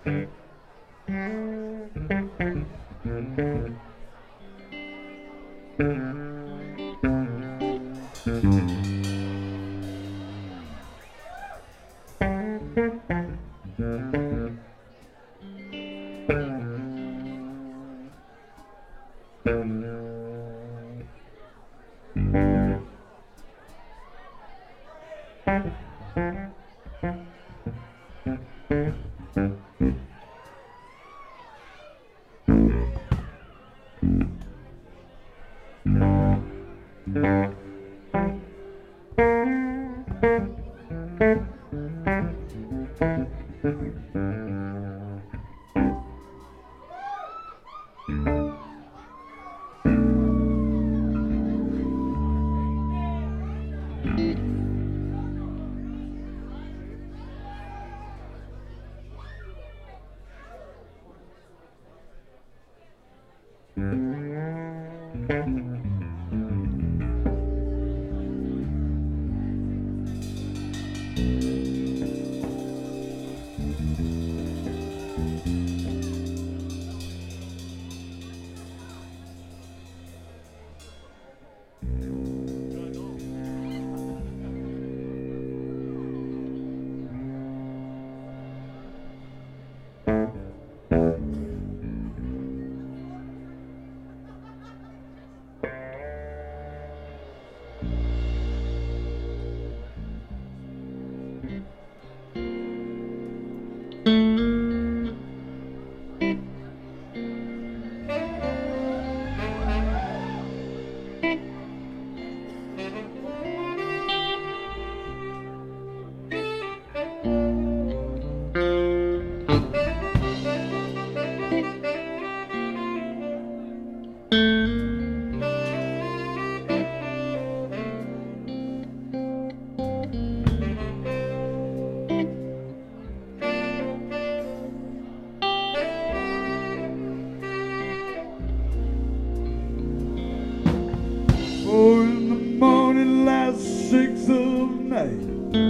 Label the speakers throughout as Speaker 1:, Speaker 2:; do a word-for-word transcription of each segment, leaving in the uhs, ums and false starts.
Speaker 1: Four in the morning, last six of night.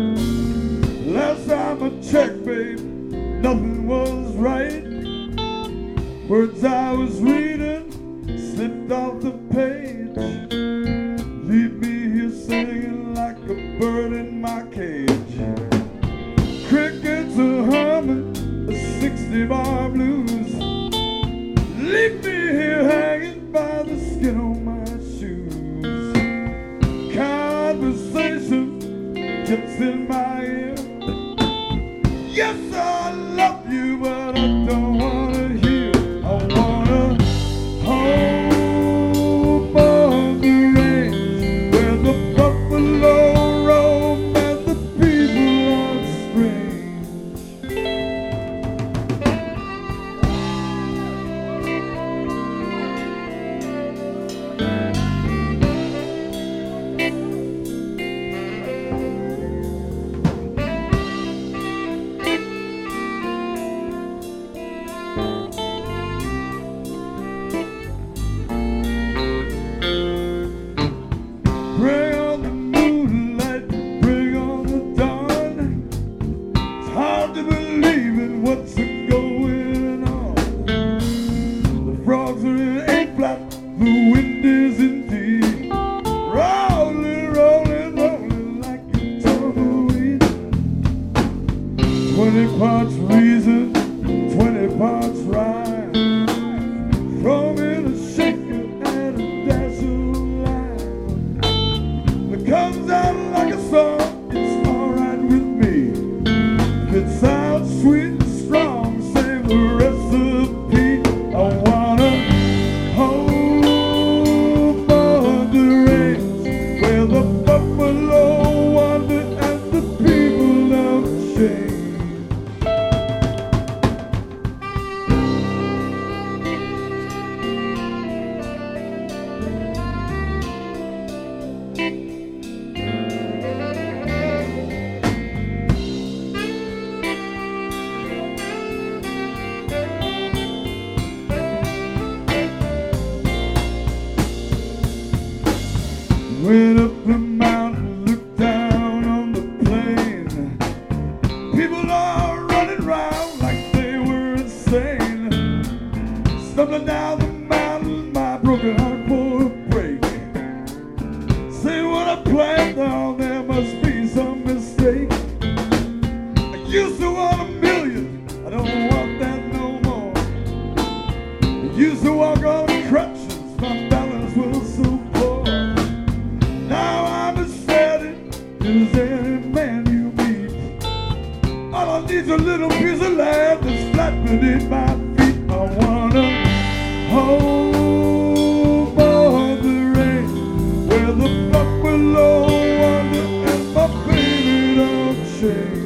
Speaker 1: Last time I checked, babe, nothing was right. Words I was reading slipped off the page. Leave me here singing like a bird in my cage. Crickets are humming the sixty bar blues. Leave me here hanging by the skin on my shoes. Conversation gets in my ear. Yes, I love you, but I don't wanna hear. I wanna hope on the range where the buffalo roam and the people are strange. Bring on the moonlight, bring on the dawn. It's hard to believe in what's going on. The frogs are in A-flat, the wind is in D. Rolling, rolling, rolling like a tumbleweed. Twenty parts reason, twenty parts rhyme. Throw me the shaker and a dash of lime. It comes out like a song, it's alright with me. If it sounds sweet and strong, save the recipe. I wanna hope on the range where the buffalo wander and the people don't change. plan, now there must be some mistake. I used to want a million, I don't want that no more. I used to walk on crutches, my balance was so poor. Now I'm as steady as any man you meet. All I need's a little piece of land that's flat beneath my feet. I wanna hold on the rain where the buffalo wander and my baby don't change.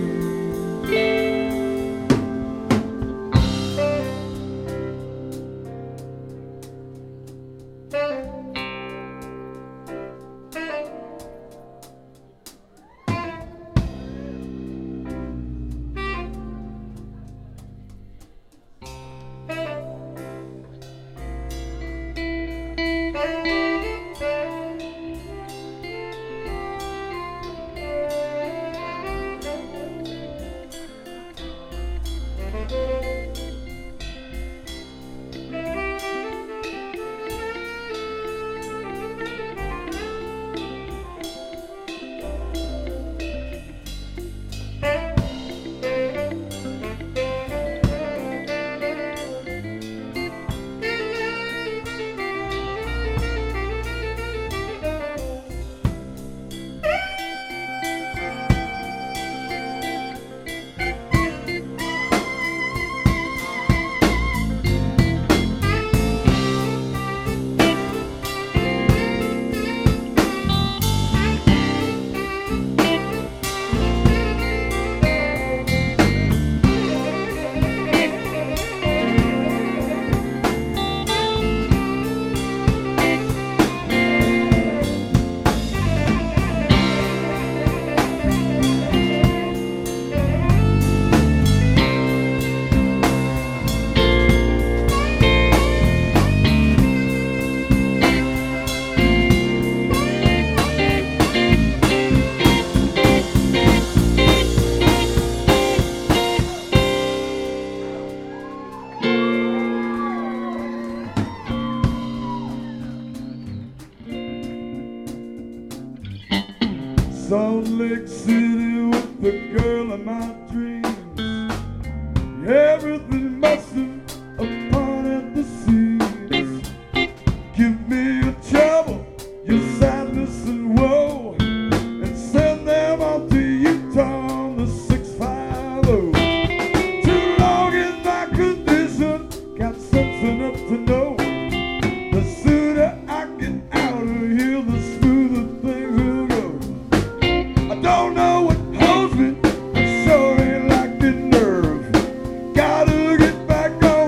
Speaker 1: Salt Lake City with the girl of my dreams. Everything must have upon at the seams. Give me your trouble, your sadness and woe, and send them on to Utah on the six five oh. Too long in my condition, got sense enough to know the sooner I get out of here, the smoother things will go. I don't know what holds me, I sure ain't like the nerve. Gotta get back on.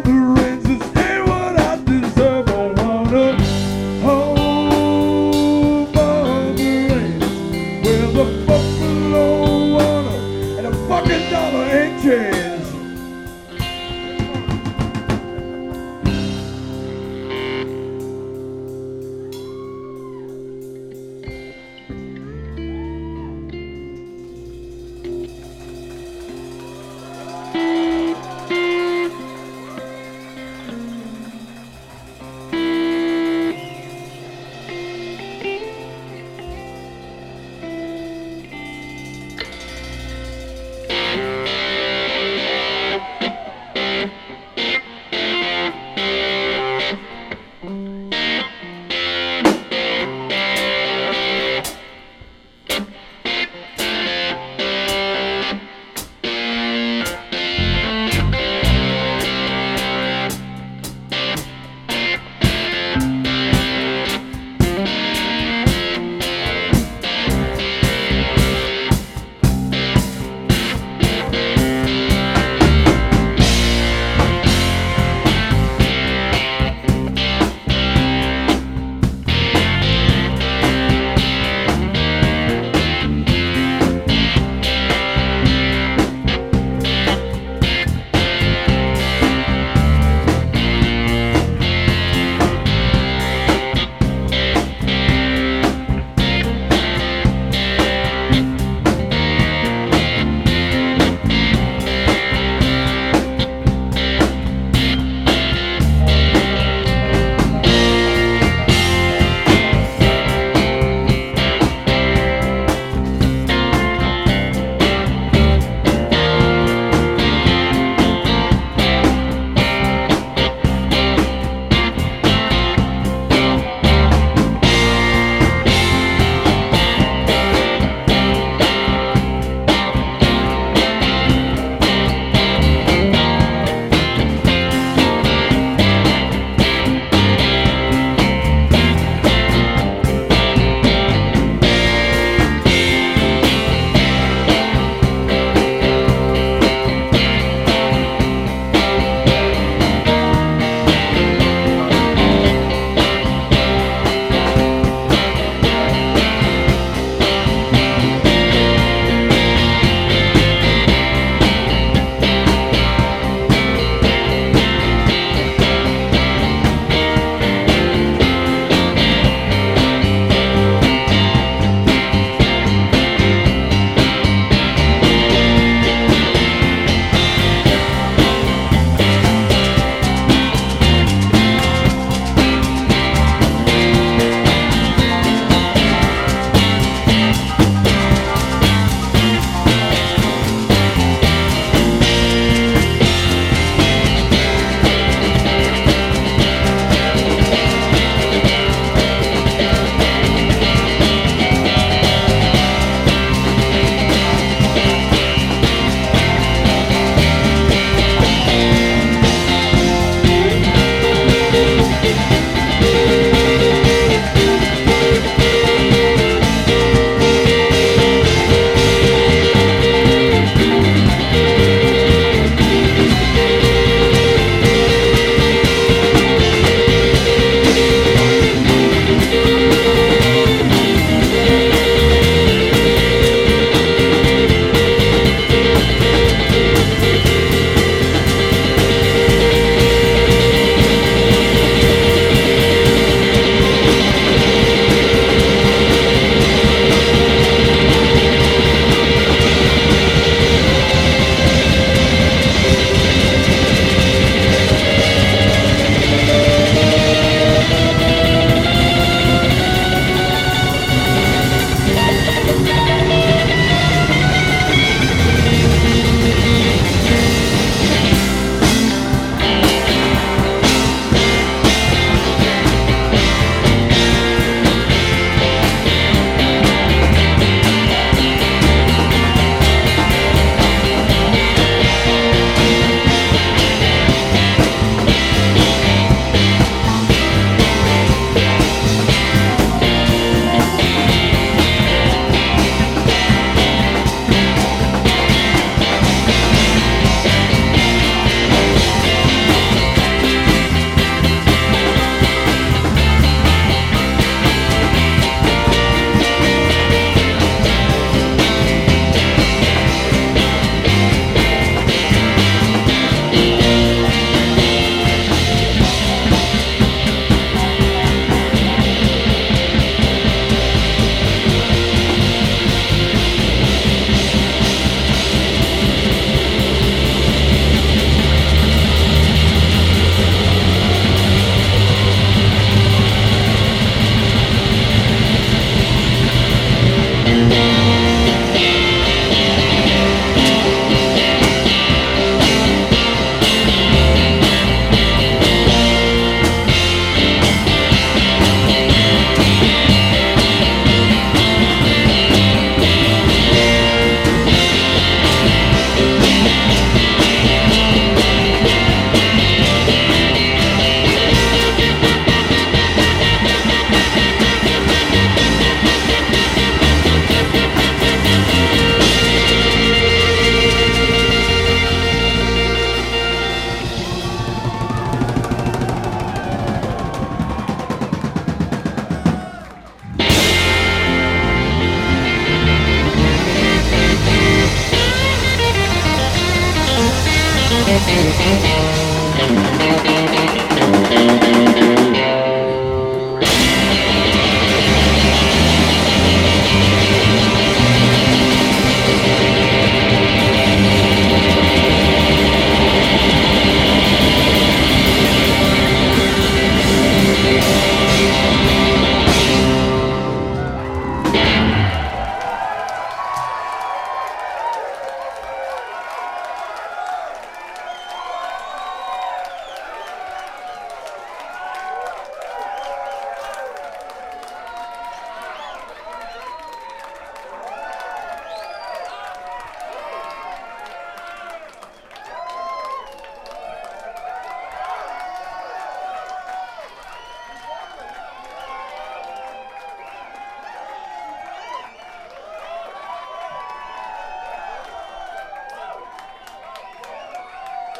Speaker 1: Thank you.